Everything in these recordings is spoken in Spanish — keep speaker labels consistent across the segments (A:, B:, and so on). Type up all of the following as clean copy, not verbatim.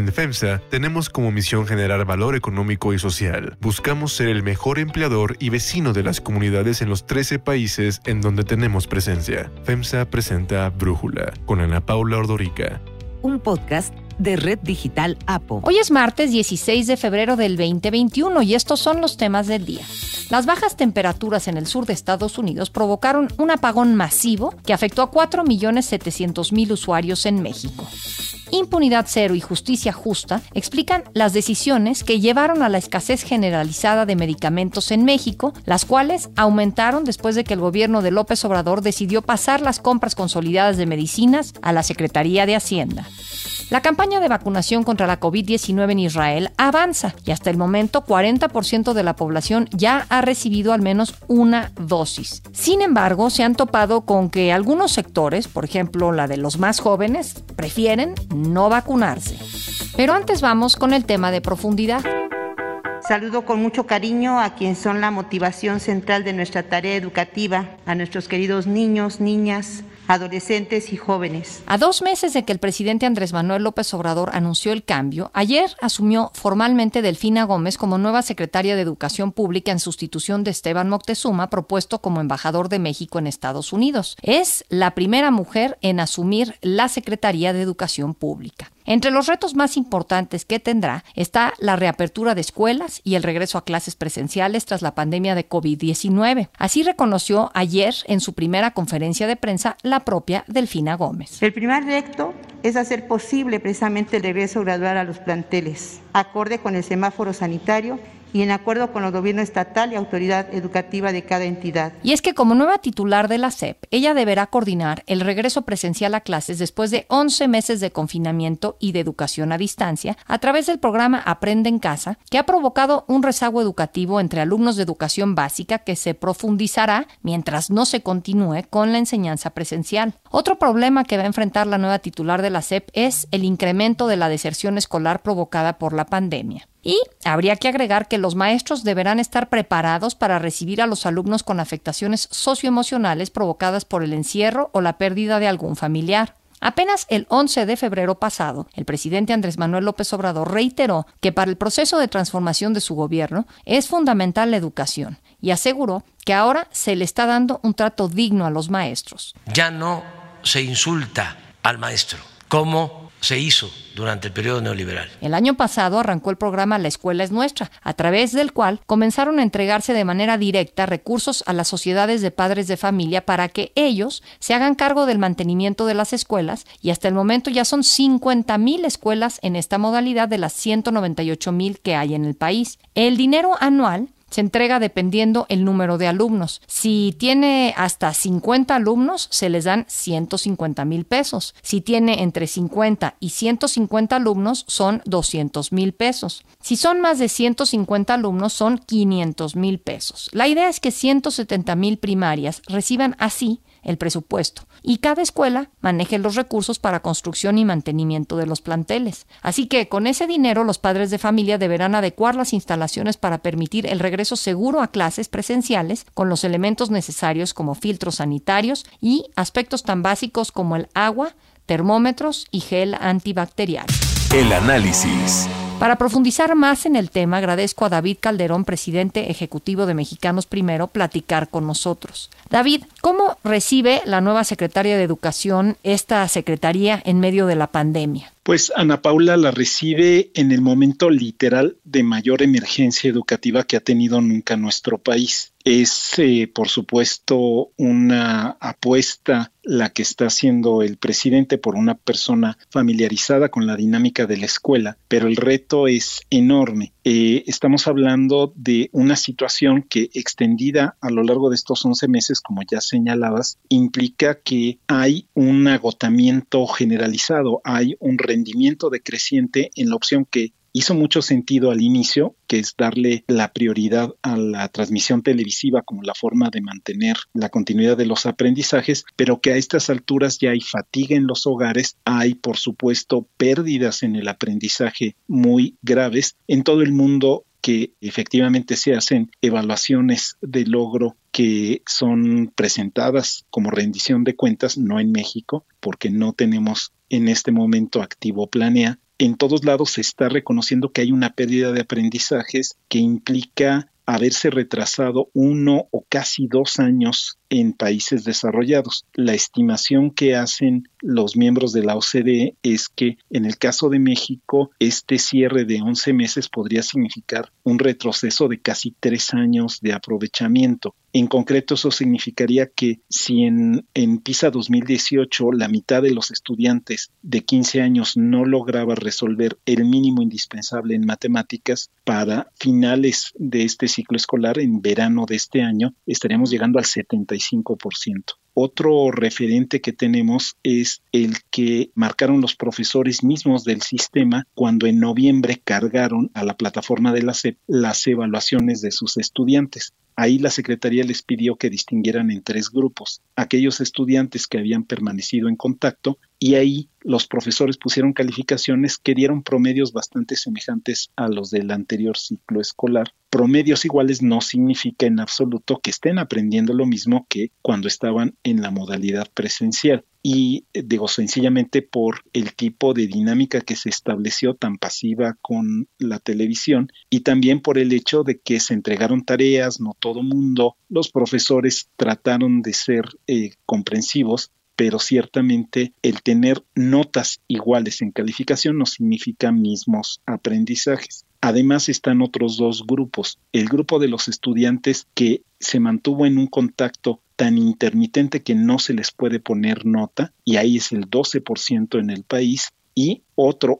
A: En FEMSA tenemos como misión generar valor económico y social. Buscamos ser el mejor empleador y vecino de las comunidades en los 13 países en donde tenemos presencia. FEMSA presenta Brújula con Ana Paula Ordorica.
B: Un podcast de Red Digital APO.
C: Hoy es martes 16 de febrero del 2021 y estos son los temas del día. Las bajas temperaturas en el sur de Estados Unidos provocaron un apagón masivo que afectó a 4.700.000 usuarios en México. Impunidad Cero y Justicia Justa explican las decisiones que llevaron a la escasez generalizada de medicamentos en México, las cuales aumentaron después de que el gobierno de López Obrador decidió pasar las compras consolidadas de medicinas a la Secretaría de Hacienda. La campaña de vacunación contra la COVID-19 en Israel avanza y hasta el momento 40% de la población ya ha recibido al menos una dosis. Sin embargo, se han topado con que algunos sectores, por ejemplo la de los más jóvenes, prefieren no vacunarse. Pero antes vamos con el tema de profundidad.
D: Saludo con mucho cariño a quienes son la motivación central de nuestra tarea educativa, a nuestros queridos niños, niñas, adolescentes y jóvenes.
C: A 2 meses de que el presidente Andrés Manuel López Obrador anunció el cambio, ayer asumió formalmente Delfina Gómez como nueva secretaria de Educación Pública en sustitución de Esteban Moctezuma, propuesto como embajador de México en Estados Unidos. Es la primera mujer en asumir la Secretaría de Educación Pública. Entre los retos más importantes que tendrá está la reapertura de escuelas y el regreso a clases presenciales tras la pandemia de COVID-19. Así reconoció ayer en su primera conferencia de prensa la propia Delfina Gómez.
D: El primer reto es hacer posible precisamente el regreso gradual a los planteles, acorde con el semáforo sanitario y en acuerdo con el gobierno estatal y autoridad educativa de cada entidad.
C: Y es que como nueva titular de la SEP, ella deberá coordinar el regreso presencial a clases después de 11 meses de confinamiento y de educación a distancia a través del programa Aprende en Casa, que ha provocado un rezago educativo entre alumnos de educación básica que se profundizará mientras no se continúe con la enseñanza presencial. Otro problema que va a enfrentar la nueva titular de la SEP es el incremento de la deserción escolar provocada por la pandemia. Y habría que agregar que los maestros deberán estar preparados para recibir a los alumnos con afectaciones socioemocionales provocadas por el encierro o la pérdida de algún familiar. Apenas el 11 de febrero pasado, el presidente Andrés Manuel López Obrador reiteró que para el proceso de transformación de su gobierno es fundamental la educación y aseguró que ahora se le está dando un trato digno a los maestros.
E: Ya no se insulta al maestro, como se hizo durante el periodo neoliberal.
C: El año pasado arrancó el programa La Escuela es Nuestra, a través del cual comenzaron a entregarse de manera directa recursos a las sociedades de padres de familia para que ellos se hagan cargo del mantenimiento de las escuelas y hasta el momento ya son 50,000 escuelas en esta modalidad de las 198,000 que hay en el país. El dinero anual se entrega dependiendo el número de alumnos. Si tiene hasta 50 alumnos, se les dan 150,000 pesos. Si tiene entre 50 y 150 alumnos, son 200,000 pesos. Si son más de 150 alumnos, son 500,000 pesos. La idea es que 170,000 primarias reciban así el presupuesto y cada escuela maneje los recursos para construcción y mantenimiento de los planteles. Así que con ese dinero los padres de familia deberán adecuar las instalaciones para permitir el regreso seguro a clases presenciales con los elementos necesarios como filtros sanitarios y aspectos tan básicos como el agua, termómetros y gel antibacterial.
F: El análisis.
C: Para profundizar más en el tema, agradezco a David Calderón, presidente ejecutivo de Mexicanos Primero, platicar con nosotros. David, ¿cómo recibe la nueva secretaria de Educación esta secretaría en medio de la pandemia?
G: Pues Ana Paula la recibe en el momento literal de mayor emergencia educativa que ha tenido nunca nuestro país. Es, por supuesto, una apuesta la que está haciendo el presidente por una persona familiarizada con la dinámica de la escuela, pero el reto es enorme. Estamos hablando de una situación que extendida a lo largo de estos 11 meses, como ya señalabas, implica que hay un agotamiento generalizado, hay un rendimiento decreciente en la opción que hizo mucho sentido al inicio, que es darle la prioridad a la transmisión televisiva como la forma de mantener la continuidad de los aprendizajes, pero que a estas alturas ya hay fatiga en los hogares, hay por supuesto pérdidas en el aprendizaje muy graves en todo el mundo, que efectivamente se hacen evaluaciones de logro que son presentadas como rendición de cuentas, no en México, porque no tenemos en este momento activo Planea, en todos lados se está reconociendo que hay una pérdida de aprendizajes que implica haberse retrasado 1 o casi 2 años en países desarrollados. La estimación que hacen los miembros de la OCDE es que en el caso de México, este cierre de 11 meses podría significar un retroceso de casi 3 años de aprovechamiento. En concreto, eso significaría que si en PISA 2018 la mitad de los estudiantes de 15 años no lograba resolver el mínimo indispensable en matemáticas, para finales de este ciclo escolar, en verano de este año, estaríamos llegando al 75%. Otro referente que tenemos es el que marcaron los profesores mismos del sistema cuando en noviembre cargaron a la plataforma de la SEP las evaluaciones de sus estudiantes. Ahí la Secretaría les pidió que distinguieran en 3 grupos: aquellos estudiantes que habían permanecido en contacto, y ahí los profesores pusieron calificaciones que dieron promedios bastante semejantes a los del anterior ciclo escolar. Promedios iguales no significa en absoluto que estén aprendiendo lo mismo que cuando estaban en la modalidad presencial. Y digo, sencillamente por el tipo de dinámica que se estableció tan pasiva con la televisión, y también por el hecho de que se entregaron tareas, no todo mundo, los profesores trataron de ser comprensivos, pero ciertamente el tener notas iguales en calificación no significa mismos aprendizajes. Además están otros 2 grupos. El grupo de los estudiantes que se mantuvo en un contacto tan intermitente que no se les puede poner nota, y ahí es el 12% en el país, y otro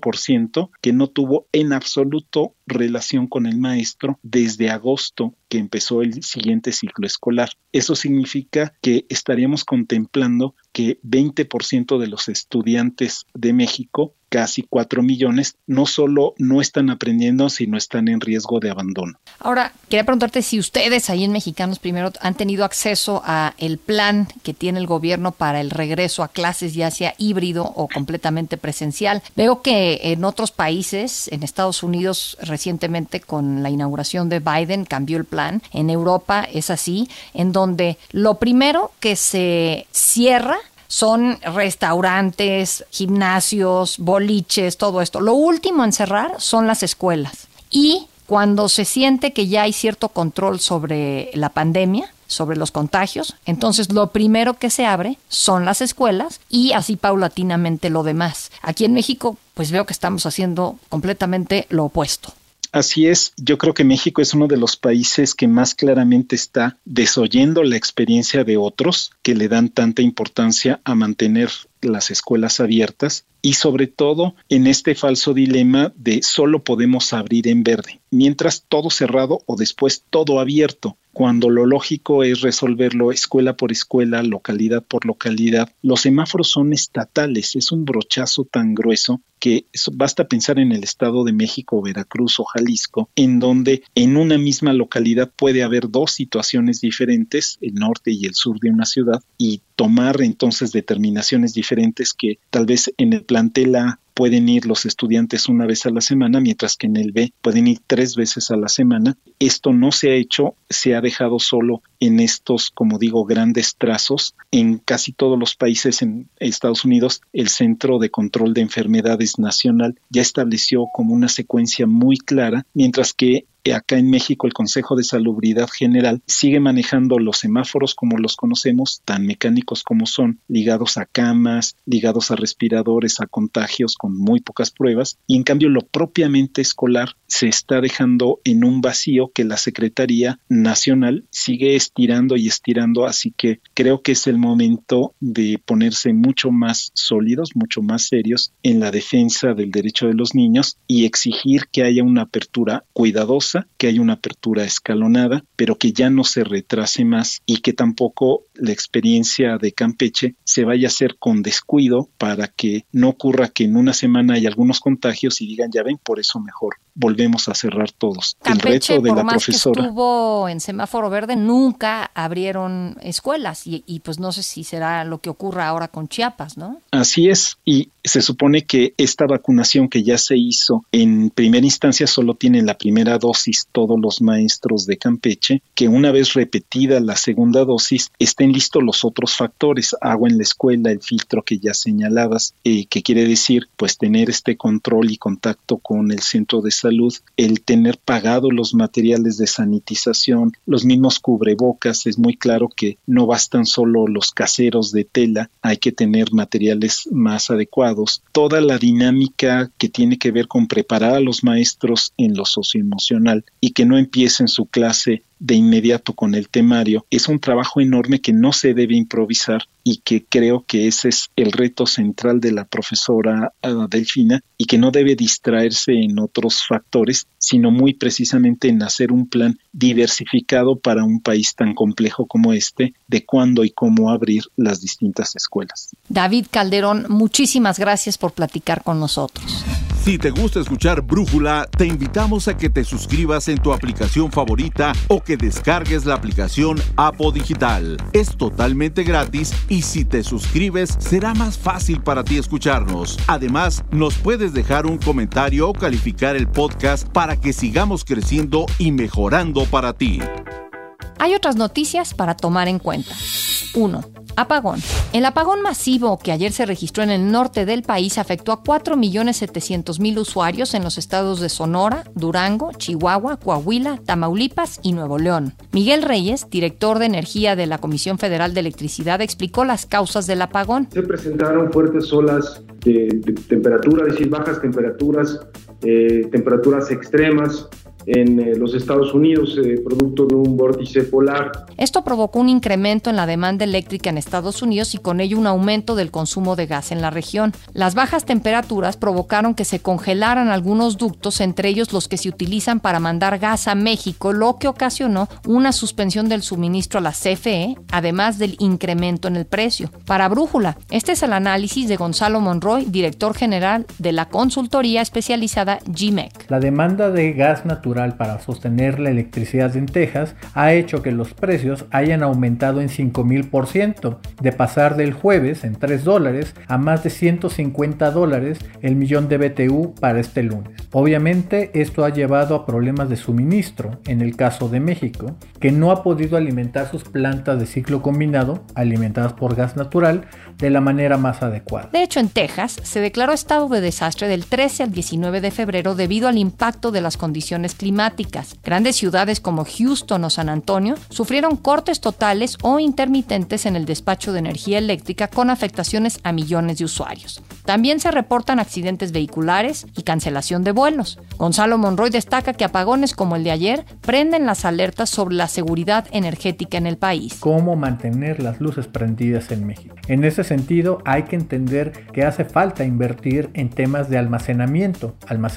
G: 8% que no tuvo en absoluto relación con el maestro desde agosto que empezó el siguiente ciclo escolar. Eso significa que estaríamos contemplando que 20% de los estudiantes de México, casi 4 millones, no solo no están aprendiendo, sino están en riesgo de abandono.
C: Ahora, quería preguntarte si ustedes ahí en Mexicanos Primero han tenido acceso a el plan que tiene el gobierno para el regreso a clases, ya sea híbrido o completamente presencial. Veo que en otros países, en Estados Unidos recientemente con la inauguración de Biden cambió el plan. En Europa es así, en donde lo primero que se cierra son restaurantes, gimnasios, boliches, todo esto. Lo último en cerrar son las escuelas. Y cuando se siente que ya hay cierto control sobre la pandemia, sobre los contagios, entonces lo primero que se abre son las escuelas y así paulatinamente lo demás. Aquí en México, pues veo que estamos haciendo completamente lo opuesto.
G: Así es, yo creo que México es uno de los países que más claramente está desoyendo la experiencia de otros que le dan tanta importancia a mantener las escuelas abiertas, y sobre todo en este falso dilema de solo podemos abrir en verde, mientras todo cerrado o después todo abierto, cuando lo lógico es resolverlo escuela por escuela, localidad por localidad. Los semáforos son estatales, es un brochazo tan grueso que basta pensar en el Estado de México, Veracruz o Jalisco, en donde en una misma localidad puede haber 2 situaciones diferentes, el norte y el sur de una ciudad, y tomar entonces determinaciones diferentes que tal vez en el plantel A pueden ir los estudiantes una vez a la semana, mientras que en el B pueden ir 3 veces a la semana. Esto no se ha hecho, se ha dejado solo en estos, como digo, grandes trazos. En casi todos los países en Estados Unidos, el Centro de Control de Enfermedades Nacional ya estableció como una secuencia muy clara, mientras que acá en México el Consejo de Salubridad General sigue manejando los semáforos como los conocemos, tan mecánicos como son, ligados a camas, ligados a respiradores, a contagios con muy pocas pruebas, y en cambio lo propiamente escolar se está dejando en un vacío que la Secretaría Nacional sigue estirando y estirando, así que creo que es el momento de ponerse mucho más sólidos, mucho más serios en la defensa del derecho de los niños y exigir que haya una apertura cuidadosa, que haya una apertura escalonada, pero que ya no se retrase más y que tampoco la experiencia de Campeche se vaya a hacer con descuido para que no ocurra que en una semana hay algunos contagios y digan, ya ven, por eso mejor volvemos a cerrar todos.
C: Campeche,
G: el reto de
C: por
G: la
C: más
G: profesora,
C: que estuvo en semáforo verde, nunca abrieron escuelas y pues no sé si será lo que ocurra ahora con Chiapas, ¿no?
G: Así es, y se supone que esta vacunación que ya se hizo en primera instancia solo tiene la primera dosis dosis todos los maestros de Campeche, que una vez repetida la segunda dosis estén listos los otros factores, agua en la escuela, el filtro que ya señalabas, que quiere decir pues tener este control y contacto con el centro de salud, el tener pagado los materiales de sanitización, los mismos cubrebocas. Es muy claro que no bastan solo los caseros de tela, hay que tener materiales más adecuados. Toda la dinámica que tiene que ver con preparar a los maestros en lo socioemocional y que no empiecen su clase de inmediato con el temario, es un trabajo enorme que no se debe improvisar y que creo que ese es el reto central de la profesora Delfina, y que no debe distraerse en otros factores, sino muy precisamente en hacer un plan diversificado para un país tan complejo como este, de cuándo y cómo abrir las distintas escuelas.
C: David Calderón, muchísimas gracias por platicar con nosotros.
F: Si te gusta escuchar Brújula, te invitamos a que te suscribas en tu aplicación favorita o que descargues la aplicación Apo Digital. Es totalmente gratis y si te suscribes será más fácil para ti escucharnos. Además, nos puedes dejar un comentario o calificar el podcast para que sigamos creciendo y mejorando para ti.
C: Hay otras noticias para tomar en cuenta. 1. Apagón. El apagón masivo que ayer se registró en el norte del país afectó a 4.700.000 usuarios en los estados de Sonora, Durango, Chihuahua, Coahuila, Tamaulipas y Nuevo León. Miguel Reyes, director de energía de la Comisión Federal de Electricidad, explicó las causas del apagón.
H: Se presentaron fuertes olas de temperatura, es decir, bajas temperaturas, temperaturas extremas en los Estados Unidos, producto de un vórtice polar.
C: Esto provocó un incremento en la demanda eléctrica en Estados Unidos y con ello un aumento del consumo de gas en la región. Las bajas temperaturas provocaron que se congelaran algunos ductos, entre ellos los que se utilizan para mandar gas a México, lo que ocasionó una suspensión del suministro a la CFE, además del incremento en el precio. Para Brújula, este es el análisis de Gonzalo Monroy, director general de la consultoría especializada GMEC.
I: La demanda de gas natural para sostener la electricidad en Texas ha hecho que los precios hayan aumentado en 5,000%, de pasar del jueves en $3 a más de $150 el millón de BTU para este lunes. Obviamente esto ha llevado a problemas de suministro en el caso de México, que no ha podido alimentar sus plantas de ciclo combinado, alimentadas por gas natural, de la manera más adecuada.
C: De hecho, en Texas se declaró estado de desastre del 13 al 19 de febrero debido al impacto de las condiciones climáticas. Grandes ciudades como Houston o San Antonio sufrieron cortes totales o intermitentes en el despacho de energía eléctrica con afectaciones a millones de usuarios. También se reportan accidentes vehiculares y cancelación de vuelos. Gonzalo Monroy destaca que apagones como el de ayer prenden las alertas sobre la seguridad energética en el país.
I: ¿Cómo mantener las luces prendidas en México? En ese sentido, hay que entender que hace falta invertir en temas de almacenamiento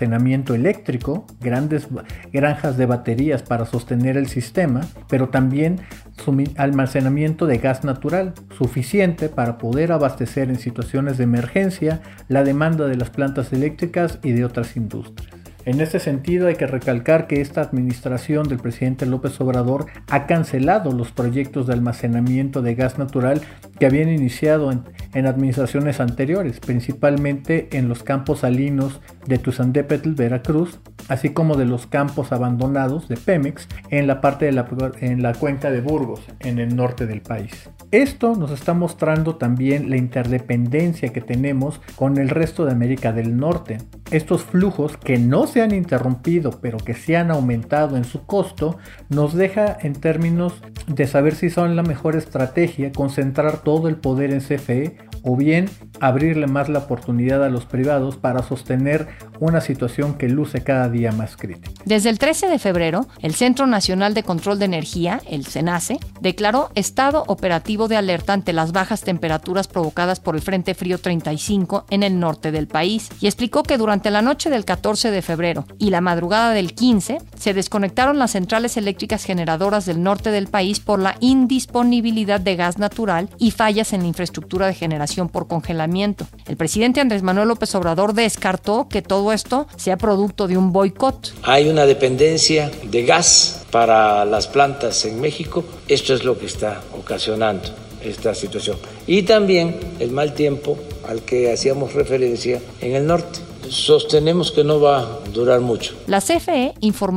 I: eléctrico, grandes granjas de baterías para sostener el sistema, pero también almacenamiento de gas natural suficiente para poder abastecer en situaciones de emergencia la demanda de las plantas eléctricas y de otras industrias. En este sentido, hay que recalcar que esta administración del presidente López Obrador ha cancelado los proyectos de almacenamiento de gas natural que habían iniciado en administraciones anteriores, principalmente en los campos salinos de Tuzandépetl, Veracruz, así como de los campos abandonados de Pemex en la parte en la cuenca de Burgos, en el norte del país. Esto nos está mostrando también la interdependencia que tenemos con el resto de América del Norte. Estos flujos que no se han interrumpido, pero que se han aumentado en su costo, nos deja en términos de saber si son la mejor estrategia concentrar todo el poder en CFE o bien abrirle más la oportunidad a los privados para sostener una situación que luce cada día más crítica.
C: Desde el 13 de febrero, el Centro Nacional de Control de Energía, el CENACE, declaró estado operativo de alerta ante las bajas temperaturas provocadas por el Frente Frío 35 en el norte del país y explicó que durante la noche del 14 de febrero y la madrugada del 15 se desconectaron las centrales eléctricas generadoras del norte del país por la indisponibilidad de gas natural y fallas en la infraestructura de generación por congelamiento. El presidente Andrés Manuel López Obrador descartó que todo esto sea producto de un boicot.
E: Hay una dependencia de gas para las plantas en México. Esto es lo que está ocasionando esta situación. Y también el mal tiempo al que hacíamos referencia en el norte. Sostenemos que no va a durar mucho.
C: La CFE informó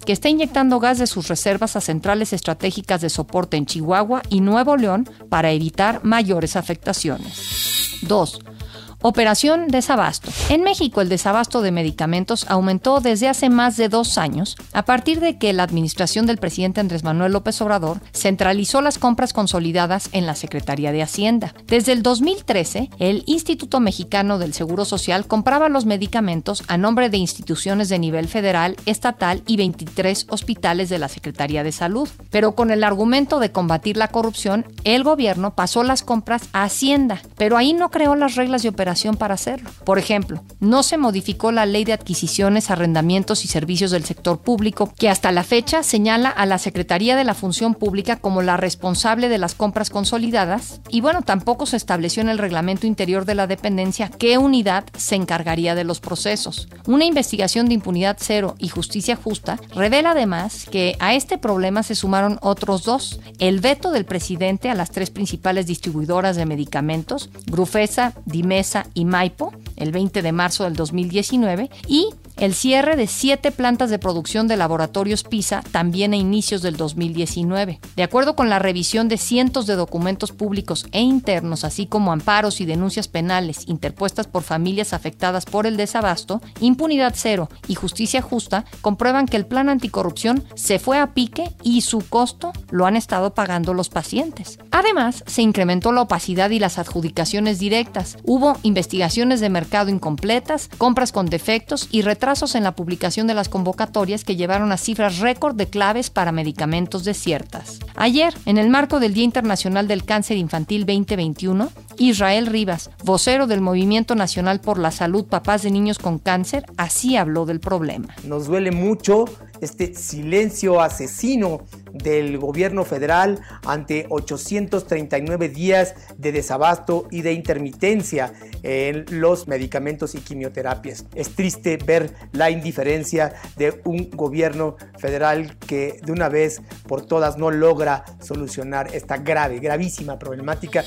C: que está inyectando gas de sus reservas a centrales estratégicas de soporte en Chihuahua y Nuevo León para evitar mayores afectaciones. 2. Operación desabasto. En México, el desabasto de medicamentos aumentó desde hace más de 2 años, a partir de que la administración del presidente Andrés Manuel López Obrador centralizó las compras consolidadas en la Secretaría de Hacienda. Desde el 2013, el Instituto Mexicano del Seguro Social compraba los medicamentos a nombre de instituciones de nivel federal, estatal y 23 hospitales de la Secretaría de Salud. Pero con el argumento de combatir la corrupción, el gobierno pasó las compras a Hacienda, pero ahí no creó las reglas de operación para hacerlo. Por ejemplo, no se modificó la Ley de Adquisiciones, Arrendamientos y Servicios del Sector Público, que hasta la fecha señala a la Secretaría de la Función Pública como la responsable de las compras consolidadas, y bueno, tampoco se estableció en el reglamento interior de la dependencia qué unidad se encargaría de los procesos. Una investigación de Impunidad Cero y Justicia Justa revela además que a este problema se sumaron otros 2: el veto del presidente a las 3 principales distribuidoras de medicamentos, Grufesa, Dimesa y Maipo, el 20 de marzo del 2019, y el cierre de 7 plantas de producción de laboratorios PISA también a inicios del 2019. De acuerdo con la revisión de cientos de documentos públicos e internos, así como amparos y denuncias penales interpuestas por familias afectadas por el desabasto, Impunidad Cero y Justicia Justa comprueban que el plan anticorrupción se fue a pique y su costo lo han estado pagando los pacientes. Además, se incrementó la opacidad y las adjudicaciones directas. Hubo investigaciones de mercado incompletas, compras con defectos y retrasos en la publicación de las convocatorias que llevaron a cifras récord de claves para medicamentos desiertas. Ayer, en el marco del Día Internacional del Cáncer Infantil 2021, Israel Rivas, vocero del Movimiento Nacional por la Salud Papás de Niños con Cáncer, así habló del problema.
J: Nos duele mucho este silencio asesino del gobierno federal ante 839 días de desabasto y de intermitencia en los medicamentos y quimioterapias. Es triste ver la indiferencia de un gobierno federal que de una vez por todas no logra solucionar esta gravísima problemática.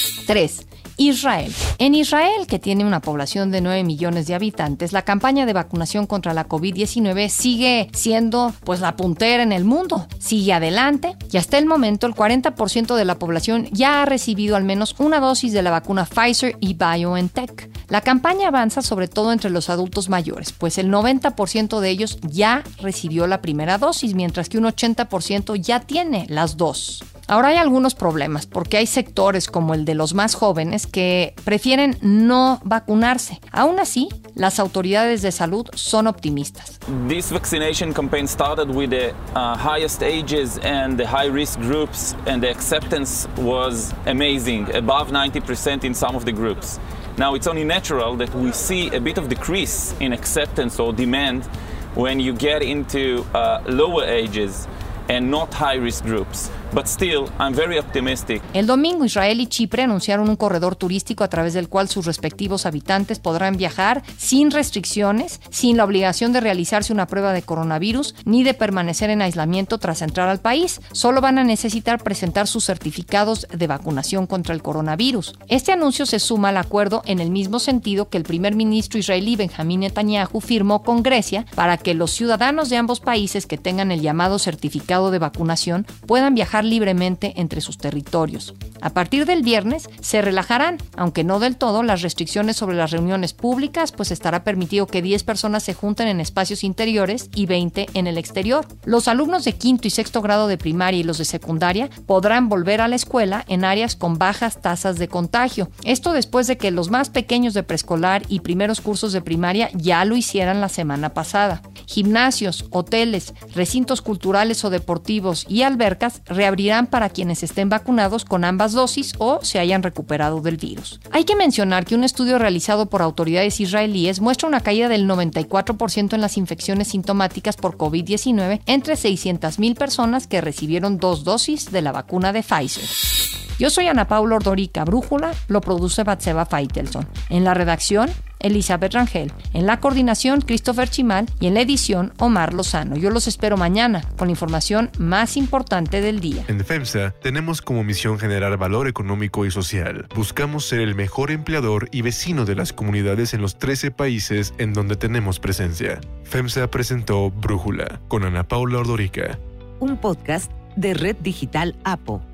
C: 3. Israel. En Israel, que tiene una población de 9 millones de habitantes, la campaña de vacunación contra la COVID-19 sigue siendo la puntera en el mundo. Sigue adelante y hasta el momento el 40% de la población ya ha recibido al menos una dosis de la vacuna Pfizer y BioNTech. La campaña avanza sobre todo entre los adultos mayores, pues el 90% de ellos ya recibió la primera dosis, mientras que un 80% ya tiene las 2. Ahora hay algunos problemas, porque hay sectores como el de los más jóvenes que prefieren no vacunarse. Aún así, las autoridades de salud son optimistas.
K: This vaccination campaign started with the highest ages and the high-risk groups, and the acceptance was amazing, above 90% in some of the groups. Now, it's only natural that we see a bit of decrease in acceptance or demand when you get into lower ages and not high-risk groups. But still, I'm very optimistic.
C: El domingo, Israel y Chipre anunciaron un corredor turístico a través del cual sus respectivos habitantes podrán viajar sin restricciones, sin la obligación de realizarse una prueba de coronavirus, ni de permanecer en aislamiento tras entrar al país. Solo van a necesitar presentar sus certificados de vacunación contra el coronavirus. Este anuncio se suma al acuerdo en el mismo sentido que el primer ministro israelí Benjamín Netanyahu firmó con Grecia para que los ciudadanos de ambos países que tengan el llamado certificado de vacunación puedan viajar libremente entre sus territorios. A partir del viernes se relajarán, aunque no del todo, las restricciones sobre las reuniones públicas, pues estará permitido que 10 personas se junten en espacios interiores y 20 en el exterior. Los alumnos de quinto y sexto grado de primaria y los de secundaria podrán volver a la escuela en áreas con bajas tasas de contagio. Esto después de que los más pequeños de preescolar y primeros cursos de primaria ya lo hicieran la semana pasada. Gimnasios, hoteles, recintos culturales o deportivos y albercas reabrirán para quienes estén vacunados con ambas dosis o se hayan recuperado del virus. Hay que mencionar que un estudio realizado por autoridades israelíes muestra una caída del 94% en las infecciones sintomáticas por COVID-19 entre 600,000 personas que recibieron 2 dosis de la vacuna de Pfizer. Yo soy Ana Paula Ordorica. Brújula lo produce Batseba Faitelson. En la redacción, Elizabeth Rangel. En la coordinación, Christopher Chimal. Y en la edición, Omar Lozano. Yo los espero mañana con la información más importante del día.
A: En FEMSA tenemos como misión generar valor económico y social. Buscamos ser el mejor empleador y vecino de las comunidades en los 13 países en donde tenemos presencia. FEMSA presentó Brújula con Ana Paula Ordorica.
B: Un podcast de Red Digital APO.